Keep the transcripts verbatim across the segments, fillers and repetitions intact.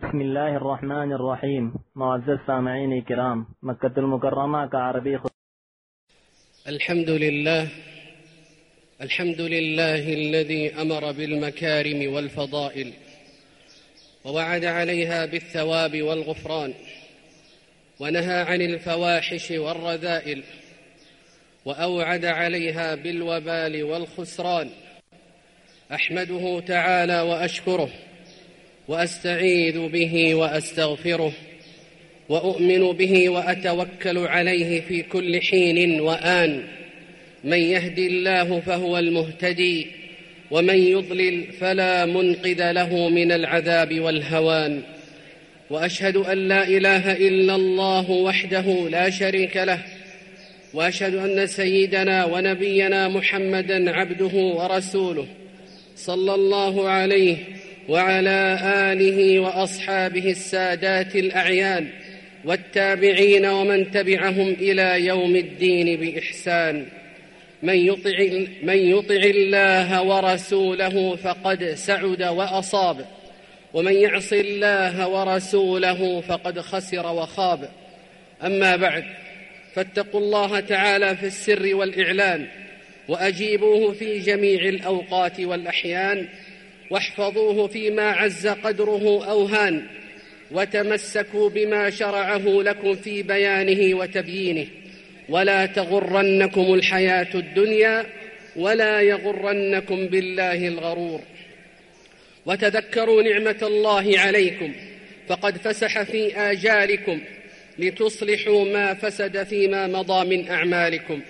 بسم الله الرحمن الرحيم. معزز سامعين الكرام، مكة المكرمة كعربي. الحمد لله الحمد لله الذي أمر بالمكارم والفضائل ووعد عليها بالثواب والغفران، ونهى عن الفواحش والرذائل وأوعد عليها بالوبال والخسران. أحمده تعالى وأشكره وأستعيذ به وأستغفره وأؤمن به وأتوكل عليه في كل حين وآن. من يهدي الله فهو المهتدي، ومن يضلل فلا منقذ له من العذاب والهوان. وأشهد أن لا إله إلا الله وحده لا شريك له، وأشهد أن سيدنا ونبينا محمدًا عبده ورسوله، صلى الله عليه وعلى آله وأصحابه السادات الأعيان والتابعين ومن تبعهم إلى يوم الدين بإحسان. من يطع, من يطع الله ورسوله فقد سعد وأصاب، ومن يعص الله ورسوله فقد خسر وخاب. أما بعد، فاتقوا الله تعالى في السر والإعلان، وأجيبوه في جميع الأوقات والأحيان، واحفظوه فيما عز قدره أو هان، وتمسكوا بما شرعه لكم في بيانه وتبيينه، ولا تغرنكم الحياة الدنيا ولا يغرنكم بالله الغرور. وتذكروا نعمة الله عليكم، فقد فسح في آجالكم لتصلحوا ما فسد فيما مضى من أعمالكم.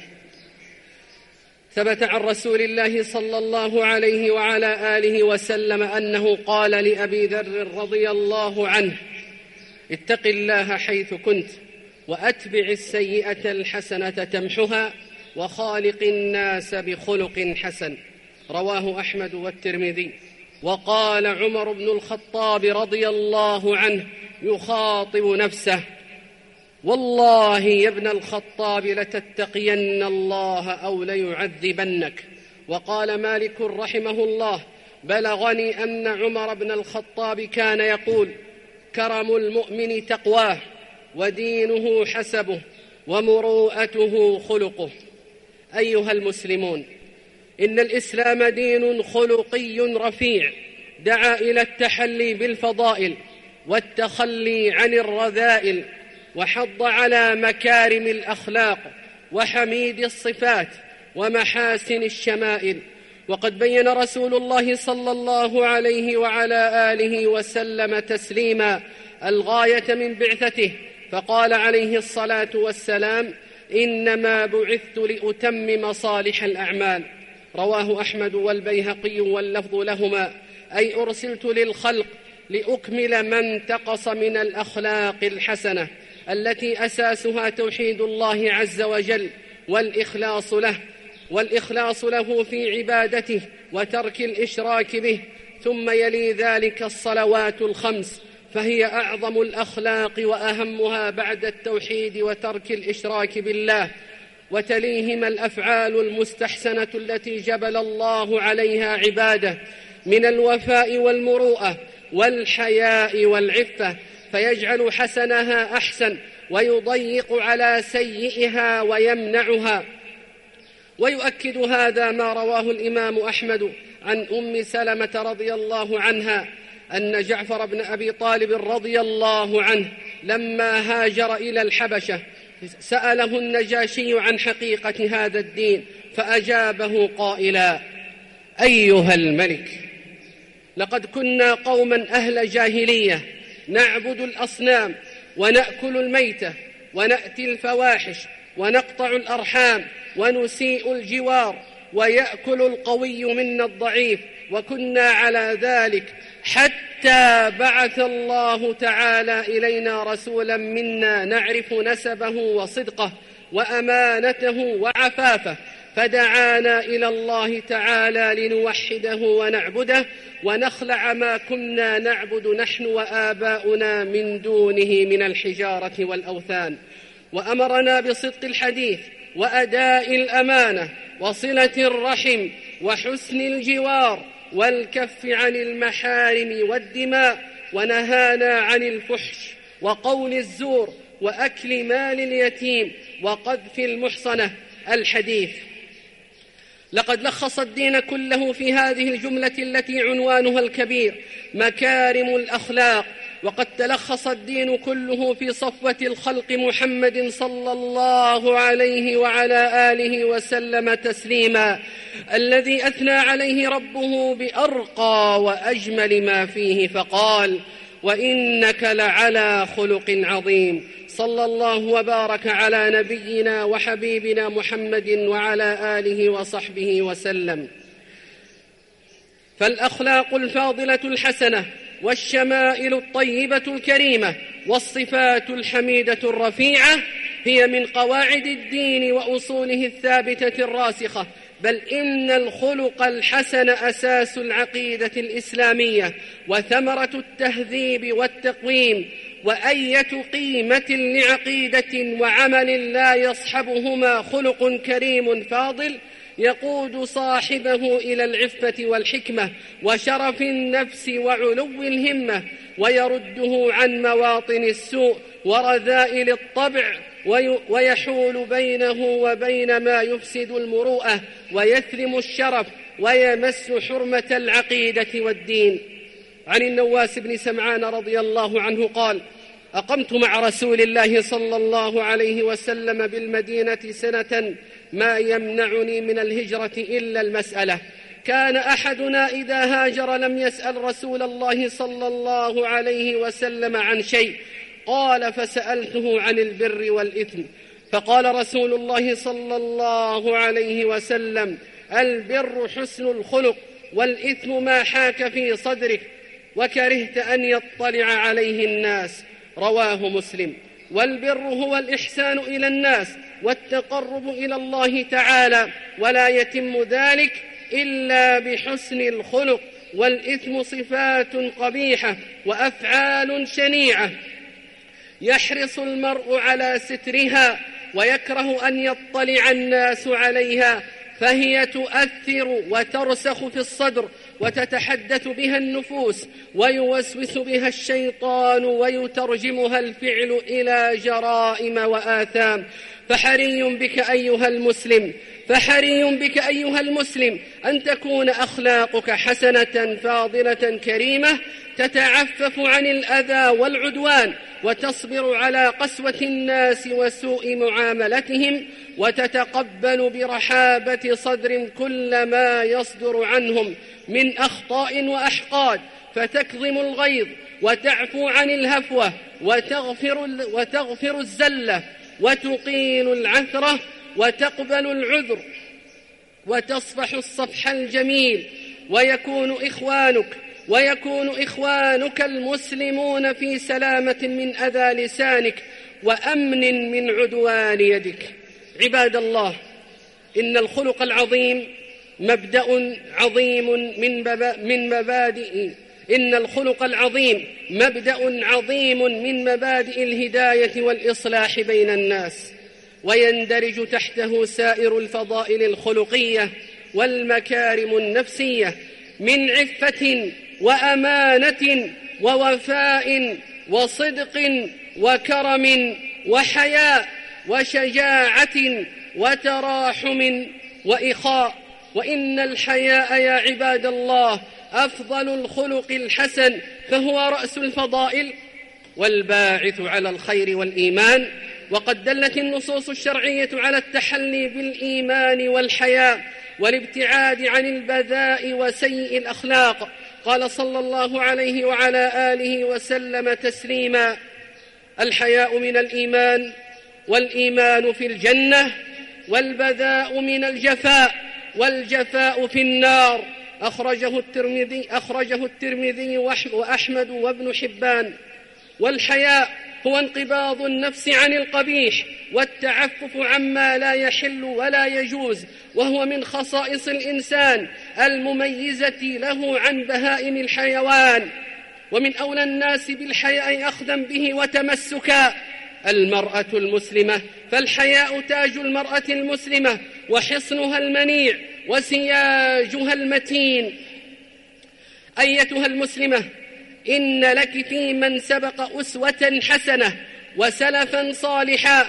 ثبت عن رسول الله صلى الله عليه وعلى آله وسلم أنه قال لأبي ذر رضي الله عنه: اتق الله حيث كنت، وأتبع السيئة الحسنة تمحها، وخالق الناس بخلق حسن. رواه أحمد والترمذي. وقال عمر بن الخطاب رضي الله عنه يخاطب نفسه: والله يا ابن الخطاب لتتقين الله أو ليعذبنك. وقال مالك رحمه الله: بلغني أن عمر بن الخطاب كان يقول: كرم المؤمن تقواه، ودينه حسبه، ومروءته خلقه. أيها المسلمون، إن الإسلام دين خلقي رفيع، دعا إلى التحلي بالفضائل والتخلي عن الرذائل، وحض على مكارم الأخلاق وحميد الصفات ومحاسن الشمائل. وقد بين رسول الله صلى الله عليه وعلى آله وسلم تسليما الغاية من بعثته، فقال عليه الصلاة والسلام: إنما بعثت لأتمم صالح الأعمال. رواه أحمد والبيهقي واللفظ لهما، أي أرسلت للخلق لأكمل ما انتقص من الأخلاق الحسنة التي أساسها توحيد الله عز وجل والإخلاص له والإخلاص له في عبادته وترك الإشراك به. ثم يلي ذلك الصلوات الخمس، فهي أعظم الأخلاق وأهمها بعد التوحيد وترك الإشراك بالله، وتليهما الأفعال المستحسنة التي جبل الله عليها عباده من الوفاء والمروءة والحياء والعفة، فيجعل حسنها أحسن ويضيق على سيئها ويمنعها. ويؤكد هذا ما رواه الإمام أحمد عن أم سلمة رضي الله عنها أن جعفر بن أبي طالب رضي الله عنه لما هاجر إلى الحبشة سأله النجاشي عن حقيقة هذا الدين، فأجابه قائلا: أيها الملك، لقد كنا قوما أهل جاهلية نعبد الأصنام ونأكل الميتة ونأتي الفواحش ونقطع الأرحام ونسيء الجوار، ويأكل القوي منا الضعيف، وكنا على ذلك حتى بعث الله تعالى إلينا رسولا منا نعرف نسبه وصدقه وأمانته وعفافه، فدعانا إلى الله تعالى لنوحده ونعبده ونخلع ما كنا نعبد نحن وآباؤنا من دونه من الحجارة والأوثان، وأمرنا بصدق الحديث وأداء الأمانة وصلة الرحم وحسن الجوار والكف عن المحارم والدماء، ونهانا عن الفحش وقول الزور وأكل مال اليتيم وقذف المحصنة. الحديث. لقد لخص الدين كله في هذه الجملة التي عنوانها الكبير مكارم الأخلاق، وقد تلخص الدين كله في صفوة الخلق محمد صلى الله عليه وعلى آله وسلم تسليما، الذي أثنى عليه ربه بأرقى وأجمل ما فيه فقال: وإنك لعلى خلق عظيم. صلى الله وبارك على نبينا وحبيبنا محمد وعلى آله وصحبه وسلم. فالأخلاق الفاضلة الحسنة والشمائل الطيبة الكريمة والصفات الحميدة الرفيعة هي من قواعد الدين وأصوله الثابتة الراسخة، بل إن الخلق الحسن أساس العقيدة الإسلامية وثمرة التهذيب والتقويم، وأية قيمة لعقيدة وعمل لا يصحبهما خلق كريم فاضل يقود صاحبه إلى العفة والحكمة وشرف النفس وعلو الهمة، ويرده عن مواطن السوء ورذائل الطبع، ويحول بينه وبين ما يفسد المروءة ويثلم الشرف ويمس حرمة العقيدة والدين. عن النواس بن سمعان رضي الله عنه قال: أقمت مع رسول الله صلى الله عليه وسلم بالمدينة سنة ما يمنعني من الهجرة إلا المسألة. كان أحدنا إذا هاجر لم يسأل رسول الله صلى الله عليه وسلم عن شيء. قال: فسألته عن البر والإثم، فقال رسول الله صلى الله عليه وسلم: البر حسن الخلق، والإثم ما حاك في صدرك وكرهت أن يطلع عليه الناس. رواه مسلم. والبر هو الإحسان إلى الناس والتقرب إلى الله تعالى، ولا يتم ذلك إلا بحسن الخلق. والإثم صفات قبيحة وأفعال شنيعة يحرص المرء على سترها ويكره أن يطلع الناس عليها، فهي تؤثر وترسخ في الصدر وتتحدث بها النفوس ويوسوس بها الشيطان ويترجمها الفعل إلى جرائم وآثام. فحري بك أيها المسلم فحري بك أيها المسلم أن تكون أخلاقك حسنة فاضلة كريمة تتعفف عن الأذى والعدوان، وتصبر على قسوة الناس وسوء معاملتهم، وتتقبل برحابة صدر كل ما يصدر عنهم من أخطاء وأحقاد، فتكظم الغيظ وتعفو عن الهفوة وتغفر, وتغفر الزلة وتقيل العثرة وتقبل العذر وتصفح الصفح الجميل، ويكون إخوانك ويكون إخوانك المسلمون في سلامة من أذى لسانك وأمن من عدوان يدك. عباد الله، إن الخلق العظيم مبدأ عظيم من من مبادئ إن الخلق العظيم مبدأ عظيم من مبادئ الهداية والإصلاح بين الناس، ويندرج تحته سائر الفضائل الخلقية والمكارم النفسية من عفة وأمانة ووفاء وصدق وكرم وحياء وشجاعة وتراحم وإخاء. وإن الحياء يا عباد الله أفضل الخلق الحسن، فهو رأس الفضائل والباعث على الخير والإيمان. وقد دلت النصوص الشرعية على التحلي بالإيمان والحياء والابتعاد عن البذاء وسيء الأخلاق. قال صلى الله عليه وعلى آله وسلم تسليما: الحياء من الإيمان، والإيمان في الجنة، والبذاء من الجفاء، والجفاء في النار. أخرجه الترمذي أخرجه الترمذي وأحمد وابن حبان. والحياء هو انقباض النفس عن القبيح والتعفف عما لا يحل ولا يجوز، وهو من خصائص الإنسان المميزة له عن بهائم الحيوان. ومن أولى الناس بالحياء أخذا به وتمسكا المرأة المسلمة، فالحياء تاج المرأة المسلمة وحصنها المنيع وسياجها المتين. أيتها المسلمة، إن لك في من سبق أسوة حسنة وسلفا صالحا.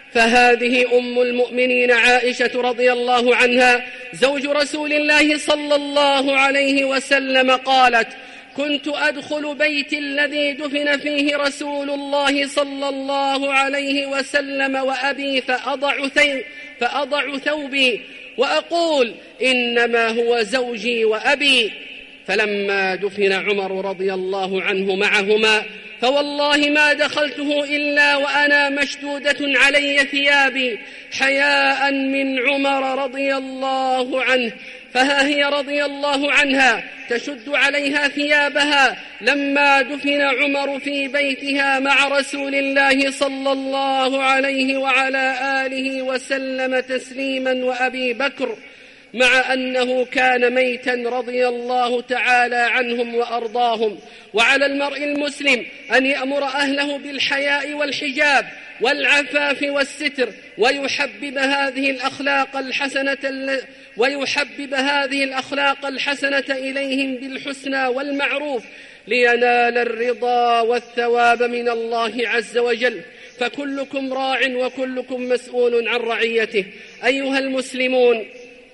فهذه أم المؤمنين عائشة رضي الله عنها زوج رسول الله صلى الله عليه وسلم قالت: كنت أدخل بيت الذي دفن فيه رسول الله صلى الله عليه وسلم وأبي فأضع, فأضع ثوبي وأقول: إنما هو زوجي وأبي. فلما دفن عمر رضي الله عنه معهما فوالله ما دخلته إلا وأنا مشدودة علي ثيابي حياء من عمر رضي الله عنه. فها هي رضي الله عنها تشد عليها ثيابها لما دفن عمر في بيتها مع رسول الله صلى الله عليه وعلى آله وسلم تسليما، وأبي بكر مع أنه كان ميتا رضي الله تعالى عنهم وأرضاهم. وعلى المرء المسلم أن يأمر أهله بالحياء والحجاب والعفاف والستر، ويحبب هذه الأخلاق الحسنة ويحبب هذه الأخلاق الحسنة إليهم بالحسنى والمعروف لينال الرضا والثواب من الله عز وجل. فكلكم راع وكلكم مسؤول عن رعيته. أيها المسلمون،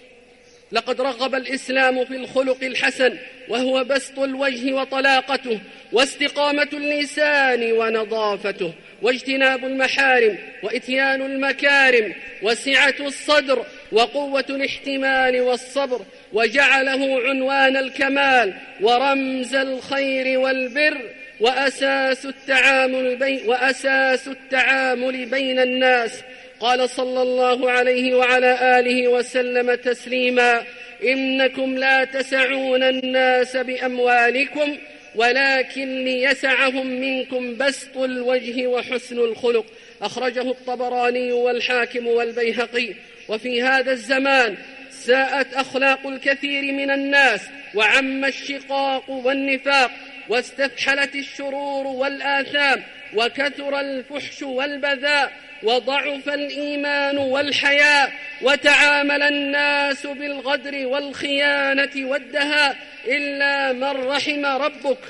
لقد رغب الإسلام في الخلق الحسن، وهو بسط الوجه وطلاقته واستقامة اللسان ونظافته واجتناب المحارم وإتيان المكارم وسعة الصدر وقوة الاحتمال والصبر، وجعله عنوان الكمال ورمز الخير والبر وأساس التعامل بين, وأساس التعامل بين الناس. قال صلى الله عليه وعلى آله وسلم تسليما: إنكم لا تسعون الناس بأموالكم ولكن ليسعهم منكم بسط الوجه وحسن الخلق. أخرجه الطبراني والحاكم والبيهقي. وفي هذا الزمان ساءت أخلاق الكثير من الناس، وعم الشقاق والنفاق، واستفحلت الشرور والآثام، وكثر الفحش والبذاء، وضعف الإيمان والحياء، وتعامل الناس بالغدر والخيانة والدهاء إلا من رحم ربك،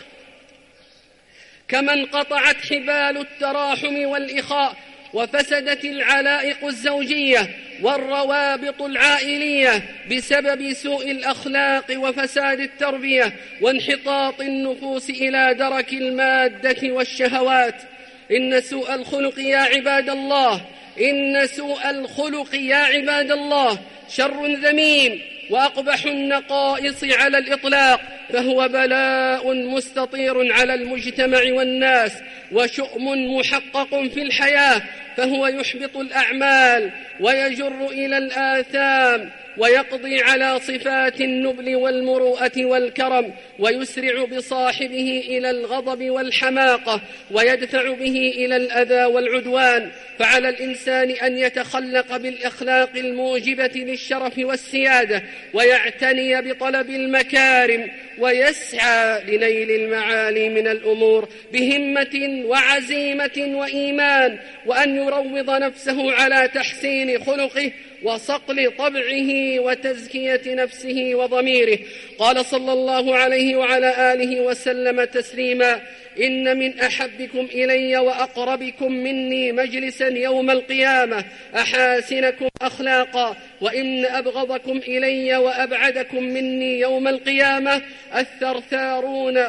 كما انقطعت حبال التراحم والإخاء، وفسدت العلائق الزوجية والروابط العائلية بسبب سوء الأخلاق وفساد التربية وانحطاط النفوس إلى درك المادة والشهوات. إن سوء الخلق يا عباد الله إن سوء الخلق يا عباد الله شر ذميم وأقبح النقائص على الإطلاق، فهو بلاء مستطير على المجتمع والناس، وشؤم محقق في الحياة، فهو يحبط الأعمال ويجر إلى الآثام، ويقضي على صفات النبل والمروءة والكرم، ويسرع بصاحبه إلى الغضب والحماقة، ويدفع به إلى الأذى والعدوان. فعلى الإنسان أن يتخلق بالأخلاق الموجبة للشرف والسيادة، ويعتني بطلب المكارم، ويسعى لنيل المعالي من الأمور بهمة وعزيمة وإيمان، وأن يروض نفسه على تحسين خلقه وصقل طبعه وتزكية نفسه وضميره. قال صلى الله عليه وعلى آله وسلم تسليما: إن من أحبكم إلي وأقربكم مني مجلسا يوم القيامة أحاسنكم أخلاقا، وإن أبغضكم إلي وأبعدكم مني يوم القيامة الثرثارون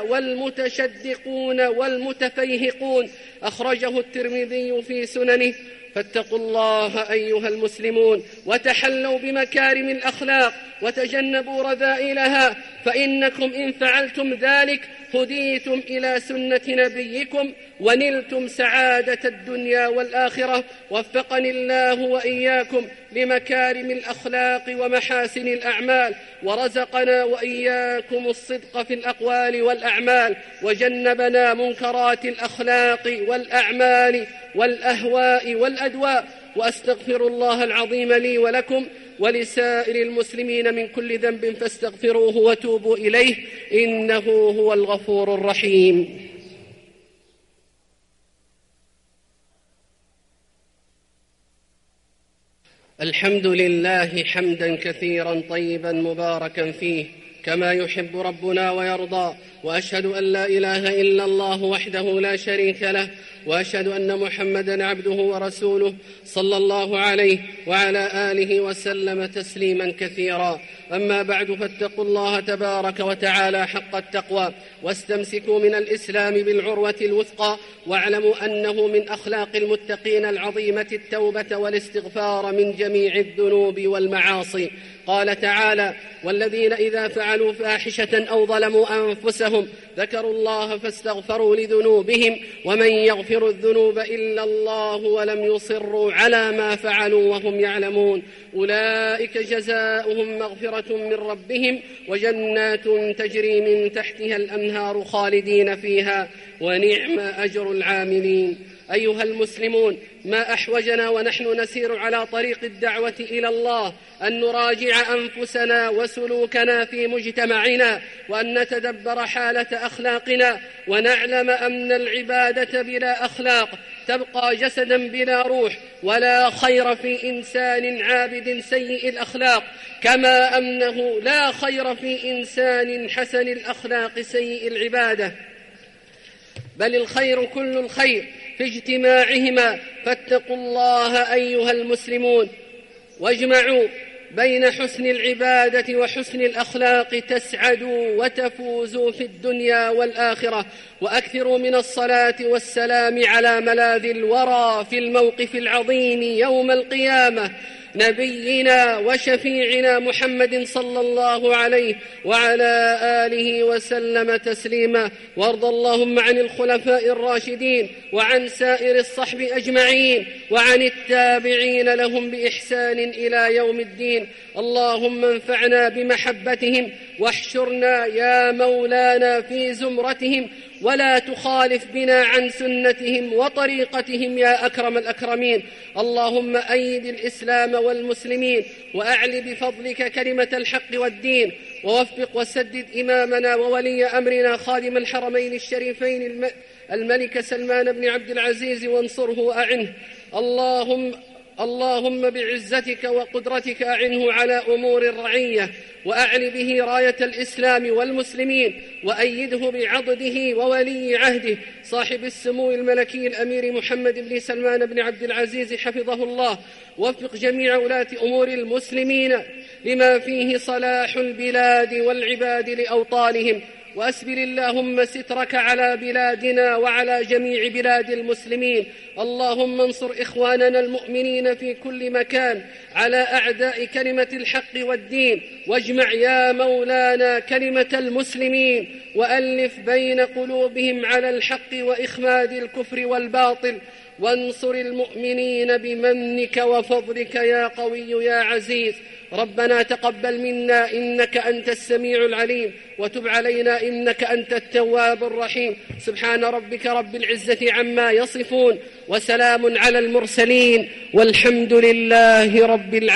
والمتشدقون والمتفيهقون. أخرجه الترمذي في سننه. فاتقوا الله أيها المسلمون، وتحلوا بمكارم الأخلاق، وتجنبوا رذائلها، فإنكم إن فعلتم ذلك هديتم إلى سنة نبيكم ونلتم سعادة الدنيا والآخرة. وفقني الله وإياكم لمكارم الأخلاق ومحاسن الأعمال، ورزقنا وإياكم الصدق في الأقوال والأعمال، وجنبنا منكرات الأخلاق والأعمال والأهواء والأدواء. وأستغفر الله العظيم لي ولكم ولسائر المسلمين من كل ذنب فاستغفروه وتوبوا إليه، إنه هو الغفور الرحيم. الحمد لله حمدا كثيرا طيبا مباركا فيه، كما يحب ربنا ويرضى، وأشهد أن لا إله إلا الله وحده لا شريك له، وأشهد أن محمدًا عبده ورسوله صلى الله عليه وعلى آله وسلم تسليمًا كثيرا. أما بعد، فاتقوا الله تبارك وتعالى حق التقوى، واستمسكوا من الإسلام بالعروة الوثقى، واعلموا أنه من أخلاق المتقين العظيمة التوبة والاستغفار من جميع الذنوب والمعاصي. قال تعالى: والذين إذا فعلوا فاحشة أو ظلموا أنفسهم ذكروا الله فاستغفروا لذنوبهم ومن يغفر الذنوب إلا الله ولم يصروا على ما فعلوا وهم يعلمون أولئك جزاؤهم مغفرة من ربهم وجنات تجري من تحتها الأنهار خالدين فيها ونعم أجر العاملين. أيها المسلمون، ما أحوجنا ونحن نسير على طريق الدعوة إلى الله أن نراجع أنفسنا وسلوكنا في مجتمعنا، وأن نتدبر حالة أخلاقنا، ونعلم أن العبادة بلا أخلاق تبقى جسدا بلا روح، ولا خير في إنسان عابد سيء الأخلاق، كما أنه لا خير في إنسان حسن الأخلاق سيء العبادة، بل الخير كل الخير في اجتماعهما. فاتقوا الله أيها المسلمون، واجمعوا بين حسن العبادة وحسن الأخلاق تسعدوا وتفوزوا في الدنيا والآخرة. وأكثروا من الصلاة والسلام على ملاذ الورى في الموقف العظيم يوم القيامة، نبينا وشفيعنا محمد صلى الله عليه وعلى آله وسلم تسليما. وارض اللهم عن الخلفاء الراشدين وعن سائر الصحب أجمعين وعن التابعين لهم بإحسان إلى يوم الدين. اللهم انفعنا بمحبتهم واحشرنا يا مولانا في زمرتهم، ولا تخالف بنا عن سنتهم وطريقتهم يا أكرم الأكرمين. اللهم أيد الإسلام والمسلمين، وأعل بفضلك كلمة الحق والدين، ووفق وسدد إمامنا وولي أمرنا خادم الحرمين الشريفين الملك سلمان بن عبد العزيز، وانصره وأعنه. اللهم اللهم بعزتك وقدرتك أعنه على أمور الرعية، وأعل به راية الإسلام والمسلمين، وأيده بعضده وولي عهده صاحب السمو الملكي الأمير محمد بن سلمان بن عبد العزيز حفظه الله. وفق جميع ولاة أمور المسلمين لما فيه صلاح البلاد والعباد لأوطانهم، وأسبل اللهم سترك على بلادنا وعلى جميع بلاد المسلمين. اللهم انصر إخواننا المؤمنين في كل مكان على أعداء كلمة الحق والدين، واجمع يا مولانا كلمة المسلمين، وألف بين قلوبهم على الحق وإخماد الكفر والباطل، وانصر المؤمنين بمنك وفضلك يا قوي يا عزيز. ربنا تقبل منا إنك أنت السميع العليم، وتب علينا إنك أنت التواب الرحيم. سبحان ربك رب العزة عما يصفون، وسلام على المرسلين، والحمد لله رب العالمين.